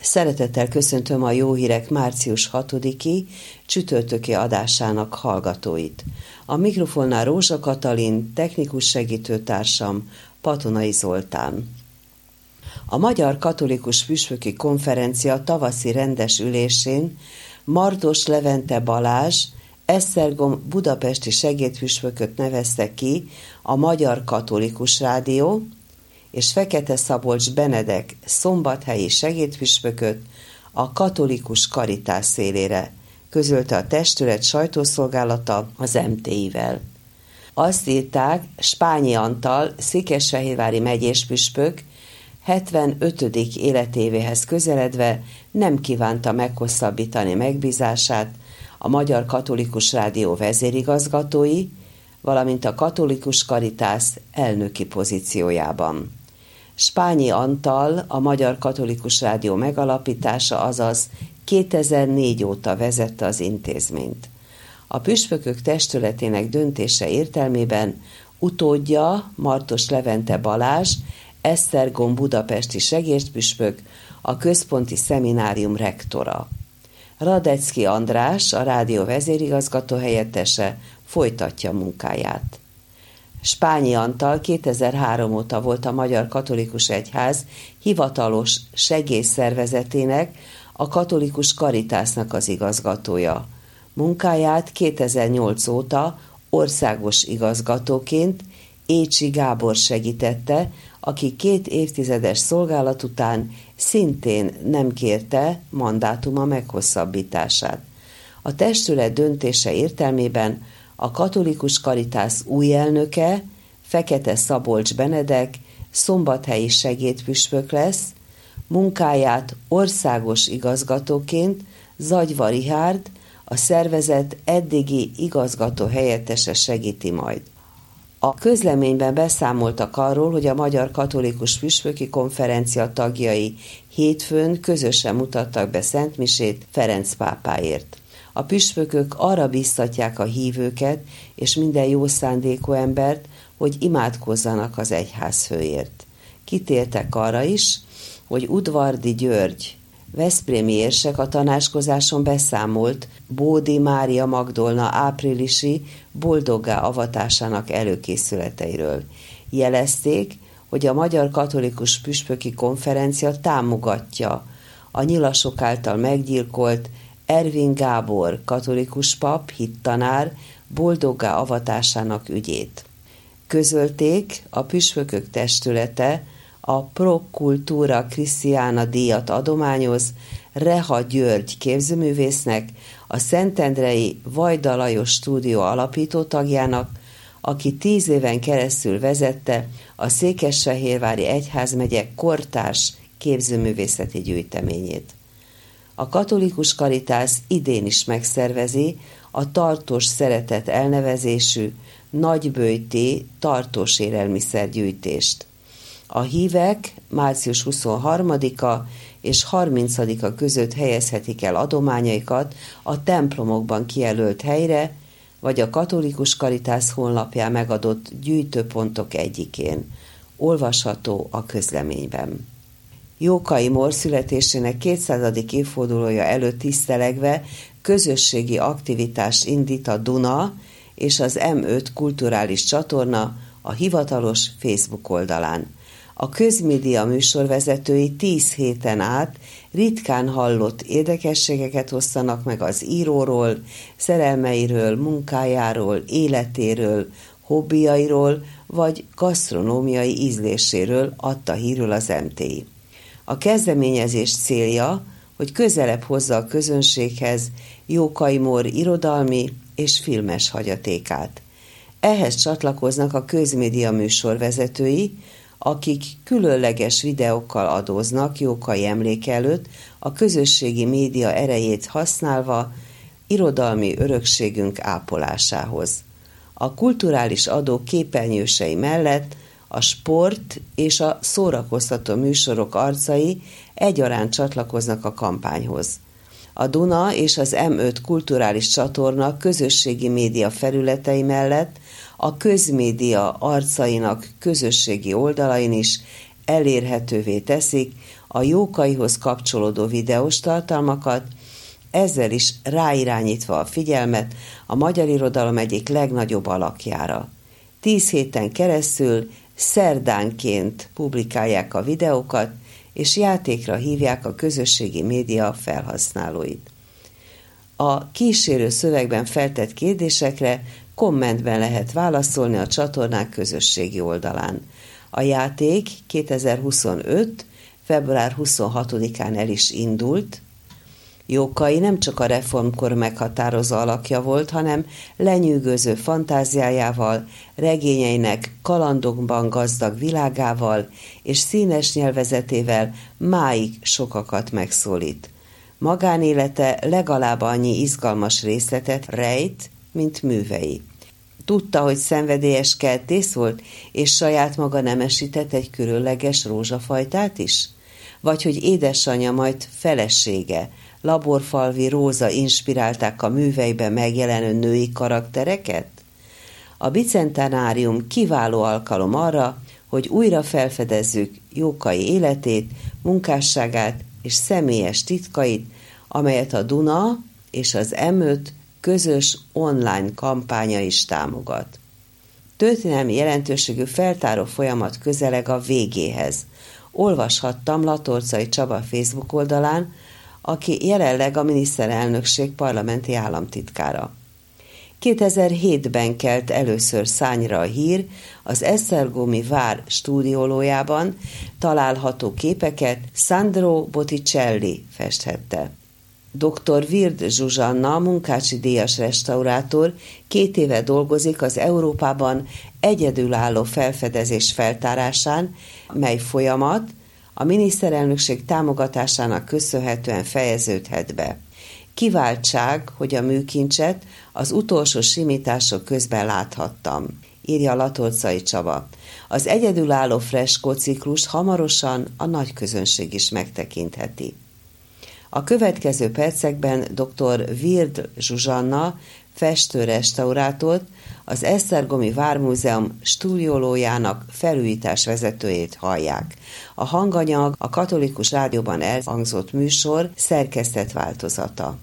Szeretettel köszöntöm a Jó Hírek március 6-i csütörtöki adásának hallgatóit. A mikrofonnál Rózsa Katalin, technikus segítőtársam Patonai Zoltán. A Magyar Katolikus Püspöki Konferencia tavaszi rendes ülésén Mardos Levente Balázs, Esztergom budapesti segédpüspököt nevezte ki a Magyar Katolikus Rádió, és Fekete Szabolcs Benedek szombathelyi segédpüspököt a Katolikus Karitás szélére, közölte a testület sajtószolgálata az MTI-vel. Azt írták, Spányi Antal, székesfehérvári megyéspüspök 75. életévéhez közeledve nem kívánta meghosszabbítani megbízását a Magyar Katolikus Rádió vezérigazgatói, valamint a Katolikus Karitás elnöki pozíciójában. Spányi Antal a Magyar Katolikus Rádió megalapítása, azaz 2004 óta vezette az intézményt. A püspökök testületének döntése értelmében utódja Mardos Levente Balázs, Esztergom budapesti segédpüspök, a központi szeminárium rektora. Radecki András, a rádió vezérigazgató helyettese folytatja munkáját. Spányi Antal 2003 óta volt a Magyar Katolikus Egyház hivatalos segélyszervezetének, a Katolikus Karitásnak az igazgatója. Munkáját 2008 óta országos igazgatóként Écsi Gábor segítette, aki 2 évtizedes szolgálat után szintén nem kérte mandátuma meghosszabbítását. A testület döntése értelmében a Katolikus Karitás új elnöke, Fekete Szabolcs Benedek szombathelyi segédpüspök lesz, munkáját országos igazgatóként Zagyva Rihárd, a szervezet eddigi igazgató helyettese segíti majd. A közleményben beszámoltak arról, hogy a Magyar Katolikus Püspöki Konferencia tagjai hétfőn közösen mutattak be szentmisét Ferenc pápáért. A püspökök arra biztatják a hívőket és minden jó szándékú embert, hogy imádkozzanak az egyházfőért. Kitértek arra is, hogy Udvardi György, veszprémi érsek a tanácskozáson beszámolt Bódi Mária Magdolna áprilisi boldoggá avatásának előkészületeiről. Jelezték, hogy a Magyar Katolikus Püspöki Konferencia támogatja a nyilasok által meggyilkolt Ervin Gábor katolikus pap, hittanár boldoggá avatásának ügyét. Közölték, a püspökök testülete a Pro Cultura Christiana díjat adományoz Reha György képzőművésznek, a szentendrei Vajda Lajos stúdió alapító tagjának, aki 10 éven keresztül vezette a Székesfehérvári Egyházmegye kortárs képzőművészeti gyűjteményét. A Katolikus Karitás idén is megszervezi a Tartós Szeretet elnevezésű nagyböjti tartós élelmiszergyűjtést. A hívek március 23-a és 30-a között helyezhetik el adományaikat a templomokban kijelölt helyre, vagy a Katolikus Karitás honlapján megadott gyűjtőpontok egyikén. Olvasható a közleményben. Jókai Mór születésének 200. évfordulója előtt tisztelegve közösségi aktivitást indít a Duna és az M5 kulturális csatorna a hivatalos Facebook oldalán. A közmédia műsorvezetői 10 héten át ritkán hallott érdekességeket osztanak meg az íróról, szerelmeiről, munkájáról, életéről, hobbiairól vagy gasztronómiai ízléséről, adta hírül az MTI. A kezdeményezés célja, hogy közelebb hozza a közönséghez Jókai Mór irodalmi és filmes hagyatékát. Ehhez csatlakoznak a közmédia műsorvezetői, akik különleges videókkal adóznak Jókai emléke előtt, a közösségi média erejét használva irodalmi örökségünk ápolásához. A kulturális adók képernyősei mellett a sport és a szórakoztató műsorok arcai egyaránt csatlakoznak a kampányhoz. A Duna és az M5 kulturális csatorna közösségi média felületei mellett a közmédia arcainak közösségi oldalain is elérhetővé teszik a Jókaihoz kapcsolódó videós tartalmakat, ezzel is ráirányítva a figyelmet a magyar irodalom egyik legnagyobb alakjára. 10 héten keresztül szerdánként publikálják a videókat, és játékra hívják a közösségi média felhasználóit. A kísérő szövegben feltett kérdésekre kommentben lehet válaszolni a csatornák közösségi oldalán. A játék 2025. február 26-án el is indult. Jókai nem csak a reformkor meghatározó alakja volt, hanem lenyűgöző fantáziájával, regényeinek kalandokban gazdag világával és színes nyelvezetével máig sokakat megszólít. Magánélete legalább annyi izgalmas részletet rejt, mint művei. Tudta, hogy szenvedélyes kertész volt, és saját maga nemesített egy különleges rózsafajtát is? Vagy hogy édesanyja, majd felesége, Laborfalvi Róza inspirálták a műveiben megjelenő női karaktereket? A bicentenárium kiváló alkalom arra, hogy újra felfedezzük Jókai életét, munkásságát és személyes titkait, amelyet a Duna és az M5 közös online kampánya is támogat. Történelmi jelentőségű feltáró folyamat közeleg a végéhez. Olvashattam Latorcai Csaba Facebook oldalán, aki jelenleg a miniszterelnökség parlamenti államtitkára. 2007-ben kelt először szányra a hír, az Esztergomi vár stúdiólójában található képeket Sandro Botticelli festhette. Dr. Vird Zsuzsanna, munkácsi díjas restaurátor, 2 éve dolgozik az Európában egyedülálló felfedezés feltárásán, mely folyamat a miniszterelnökség támogatásának köszönhetően fejeződhet be. Kiváltság, hogy a műkincset az utolsó simítások közben láthattam, írja Latorcai Csaba. Az egyedülálló freskó ciklust hamarosan a nagy közönség is megtekintheti. A következő percekben dr. Vird Zsuzsanna, festő-restaurátort, az Esztergomi Vármúzeum stúdiólójának felújítás vezetőjét hallják. A hanganyag a Katolikus Rádióban elhangzott műsor szerkesztett változata.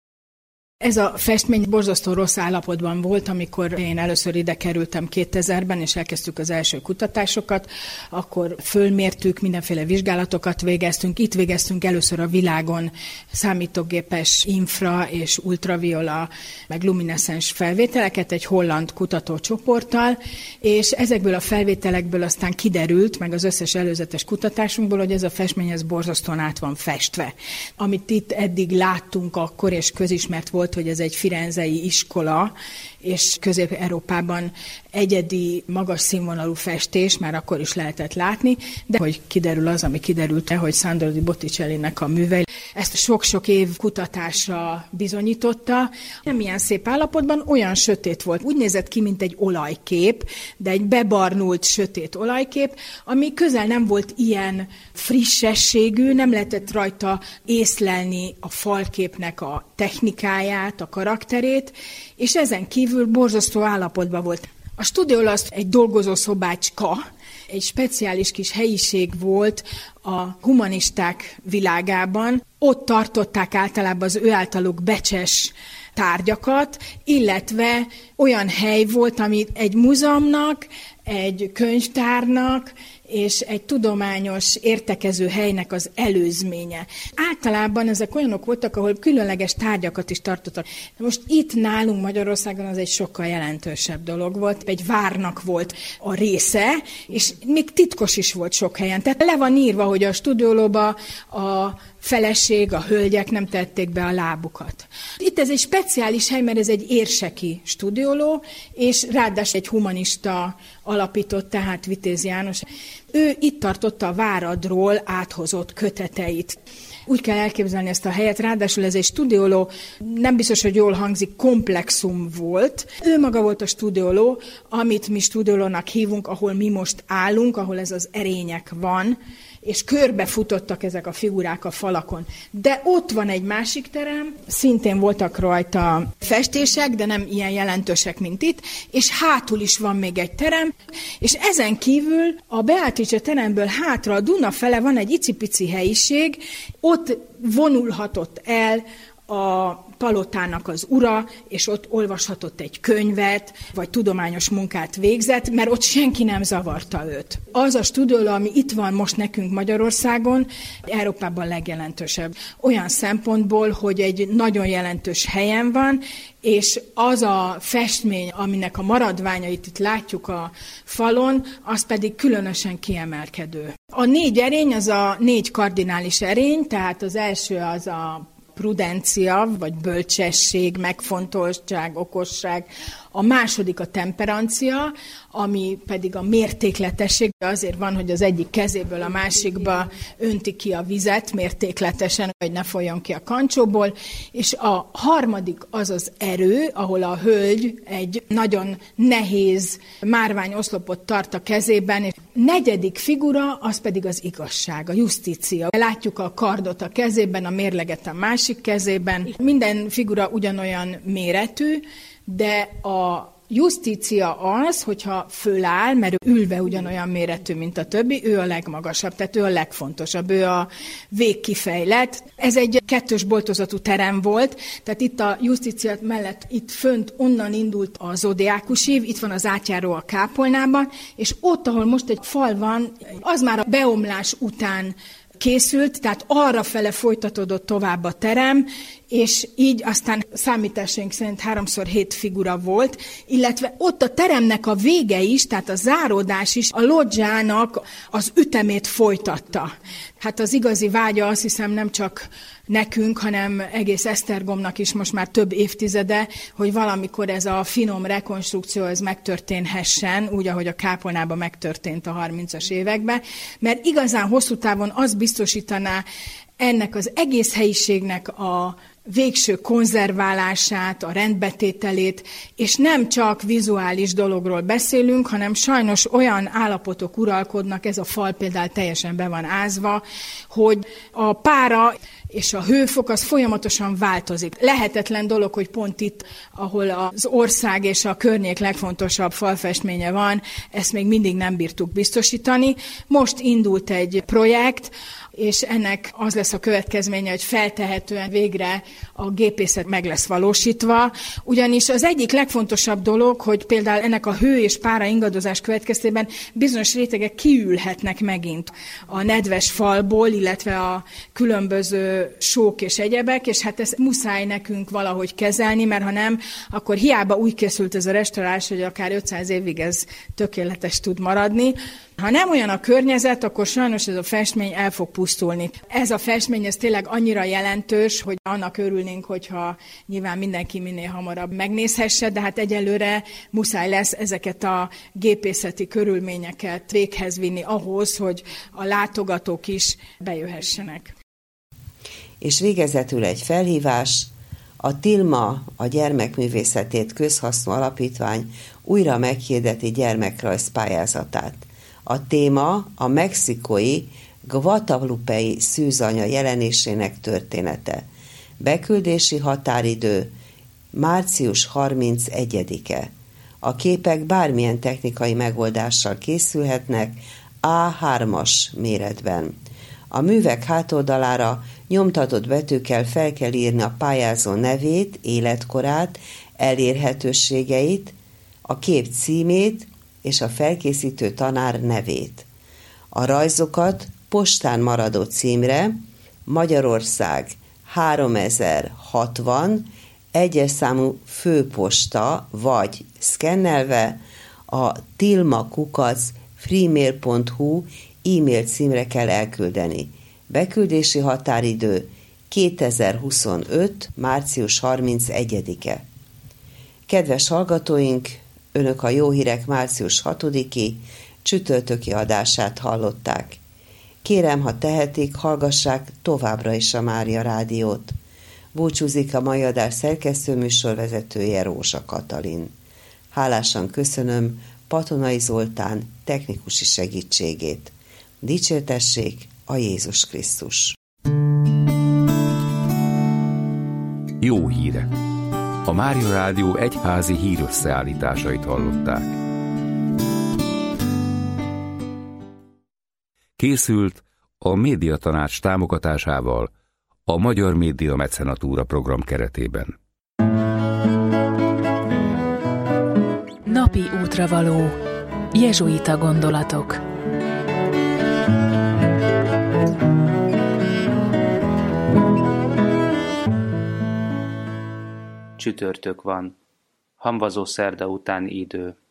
Ez a festmény borzasztó rossz állapotban volt, amikor én először ide kerültem 2000-ben, és elkezdtük az első kutatásokat, akkor fölmértük, mindenféle vizsgálatokat végeztünk. Itt végeztünk először a világon számítógépes infra és ultraviola, meg lumineszens felvételeket egy holland kutatócsoporttal, és ezekből a felvételekből aztán kiderült, meg az összes előzetes kutatásunkból, hogy ez a festmény ez borzasztóan át van festve. Amit itt eddig láttunk akkor, és közismert volt, hogy ez egy firenzei iskola, és Közép-Európában egyedi, magas színvonalú festés, már akkor is lehetett látni, de hogy kiderül az, ami kiderült, hogy Sandro di Botticellinek a művei. Ezt sok-sok év kutatásra bizonyította. Nem ilyen szép állapotban, olyan sötét volt. Úgy nézett ki, mint egy olajkép, de egy bebarnult, sötét olajkép, ami közel nem volt ilyen frissességű, nem lehetett rajta észlelni a falképnek a technikáját, a karakterét, és ezen kívül borzasztó állapotban volt. A stúdió az egy dolgozószobácska, egy speciális kis helyiség volt a humanisták világában. Ott tartották általában az ő általuk becses tárgyakat, illetve olyan hely volt, ami egy múzeumnak, egy könyvtárnak és egy tudományos értekező helynek az előzménye. Általában ezek olyanok voltak, ahol különleges tárgyakat is tartottak. Most itt nálunk Magyarországon az egy sokkal jelentősebb dolog volt. Egy várnak volt a része, és még titkos is volt sok helyen. Tehát le van írva, hogy a stúdiólóba a feleség, a hölgyek nem tették be a lábukat. Itt ez egy speciális hely, mert ez egy érseki stúdióló, és ráadásul egy humanista alapított, tehát Vitéz János. Ő itt tartotta a váradról áthozott köteteit. Úgy kell elképzelni ezt a helyet, ráadásul ez egy stúdióló, nem biztos, hogy jól hangzik, komplexum volt. Ő maga volt a stúdióló, amit mi stúdiólónak hívunk, ahol mi most állunk, ahol ez az erények van, és körbefutottak ezek a figurák a falakon. De ott van egy másik terem, szintén voltak rajta festések, de nem ilyen jelentősek, mint itt, és hátul is van még egy terem, és ezen kívül a Beatrice teremből hátra a Duna fele van egy icipici helyiség, ott vonulhatott el a palotának az ura, és ott olvashatott egy könyvet, vagy tudományos munkát végzett, mert ott senki nem zavarta őt. Az a stúdió, ami itt van most nekünk Magyarországon, Európában legjelentősebb. Olyan szempontból, hogy egy nagyon jelentős helyen van, és az a festmény, aminek a maradványait itt látjuk a falon, az pedig különösen kiemelkedő. A 4 erény az a 4 kardinális erény, tehát az első az a prudencia, vagy bölcsesség, megfontoltság, okosság. A második a temperancia, ami pedig a mértékletesség. Azért van, hogy az egyik kezéből a másikba önti ki a vizet mértékletesen, hogy ne folyjon ki a kancsóból. És a harmadik az az erő, ahol a hölgy egy nagyon nehéz márványoszlopot tart a kezében. És negyedik figura, az pedig az igazság, a justícia. Látjuk a kardot a kezében, a mérleget a másik kezében. Minden figura ugyanolyan méretű, de a justícia az, hogyha föláll, mert ő ülve ugyanolyan méretű, mint a többi, ő a legmagasabb, tehát ő a legfontosabb, ő a végkifejlett. Ez egy 2-ös boltozatú terem volt, tehát itt a justícia mellett itt fönt onnan indult a zodiákus ív, itt van az átjáró a kápolnában, és ott, ahol most egy fal van, az már a beomlás után készült, tehát arrafele folytatódott tovább a terem, és így aztán számításaink szerint 3x7 figura volt, illetve ott a teremnek a vége is, tehát a záródás is a lodzsának az ütemét folytatta. Hát az igazi vágya, azt hiszem, nem csak nekünk, hanem egész Esztergomnak is most már több évtizede, hogy valamikor ez a finom rekonstrukció ez megtörténhessen, úgy, ahogy a kápolnában megtörtént a 30-as években, mert igazán hosszú távon az biztosítaná ennek az egész helyiségnek a végső konzerválását, a rendbetételét, és nem csak vizuális dologról beszélünk, hanem sajnos olyan állapotok uralkodnak, ez a fal például teljesen be van ázva, hogy a pára és a hőfok az folyamatosan változik. Lehetetlen dolog, hogy pont itt, ahol az ország és a környék legfontosabb falfestménye van, ezt még mindig nem bírtuk biztosítani. Most indult egy projekt, és ennek az lesz a következménye, hogy feltehetően végre a gépészet meg lesz valósítva. Ugyanis az egyik legfontosabb dolog, hogy például ennek a hő és pára ingadozás következtében bizonyos rétegek kiülhetnek megint a nedves falból, illetve a különböző sók és egyebek, és hát ezt muszáj nekünk valahogy kezelni, mert ha nem, akkor hiába úgy készült ez a restaurálás, hogy akár 500 évig ez tökéletes tud maradni. Ha nem olyan a környezet, akkor sajnos ez a festmény el fog pusztulni. Ez a festmény, ez tényleg annyira jelentős, hogy annak örülnénk, hogyha nyilván mindenki minél hamarabb megnézhesse, de hát egyelőre muszáj lesz ezeket a gépészeti körülményeket véghez vinni ahhoz, hogy a látogatók is bejöhessenek. És végezetül egy felhívás, a Tilma, a Gyermekművészetét Közhasznú Alapítvány újra meghirdeti gyermekrajz pályázatát. A téma a mexikói guadeloupei szűzanya jelenésének története. Beküldési határidő március 31-e. A képek bármilyen technikai megoldással készülhetnek A3-as méretben. A művek hátoldalára nyomtatott betűkkel fel kell írni a pályázó nevét, életkorát, elérhetőségeit, a kép címét és a felkészítő tanár nevét. A rajzokat postán maradó címre, Magyarország 3060, 1-es számú főposta, vagy szkennelve a tilma@freemail.hu e-mail címre kell elküldeni. Beküldési határidő 2025. március 31-e. Kedves hallgatóink, Önök a Jó Hírek március 6-i csütörtöki adását hallották. Kérem, ha tehetik, hallgassák továbbra is a Mária Rádiót. Búcsúzik a mai adás szerkesztő műsorvezetője, Rózsa Katalin. Hálásan köszönöm Patonai Zoltán technikusi segítségét. Dicsértessék a Jézus Krisztus! Jó híre! A Mária Rádió egyházi hírösszeállításait hallották. Készült a Médiatanács támogatásával a Magyar Média Mecenatúra program keretében. Napi útravaló. Jezsuita gondolatok. Csütörtök van. Hamvazó szerda utáni idő.